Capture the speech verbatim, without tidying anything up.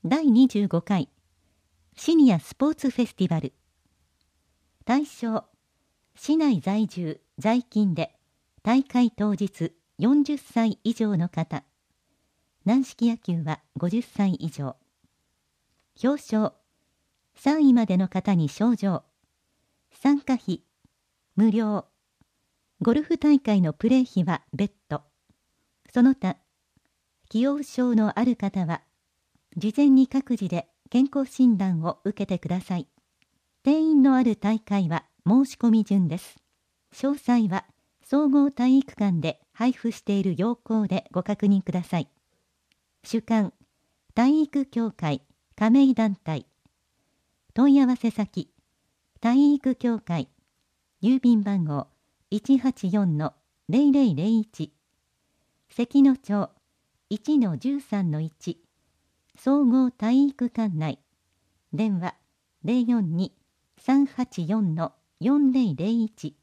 だいにじゅうごかいシニアスポーツフェスティバル。対象、市内在住在勤で大会当日よんじゅっさい以上の方。軟式野球はごじゅっさい以上。表彰、さんいまでの方に賞状。参加費無料。ゴルフ大会のプレー費は別途。その他既往症のある方は事前に各自で健康診断を受けてください。定員のある大会は申し込み順です。詳細は総合体育館で配布している要項でご確認ください。主管、体育協会加盟団体。問い合わせ先、体育協会、郵便番号 いちはちよんのゼロゼロゼロいち、関野町 いちのじゅうさんのいち、総合体育館内。電話 ゼロよんに さんはちよんのよんゼロゼロいち。